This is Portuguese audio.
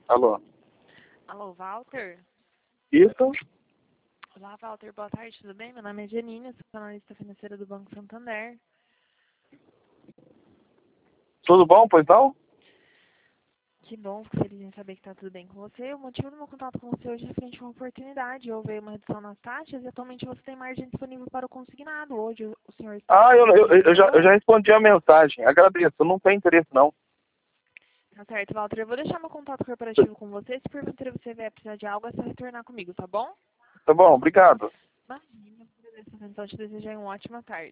Alô? Alô, Walter? Isso? Olá, Walter, boa tarde, tudo bem? Meu nome é Janine, sou analista financeira do Banco Santander. Tudo bom, pois não? Que bom, fico feliz em saber que está tudo bem com você. O motivo do meu contato com você hoje é referente a uma oportunidade. Houve uma redução nas taxas e atualmente você tem margem disponível para o consignado. Hoje o senhor está Ah, eu, disponível eu, para eu, já, eu agora? já respondi a mensagem. Agradeço, eu não tenho interesse não. Tá certo, Walter. Eu vou deixar meu contato corporativo com você. Se porventura você vier precisar de algo, é só retornar comigo, tá bom? Tá bom, obrigado. Imagina, por essa atenção, te desejar uma ótima tarde.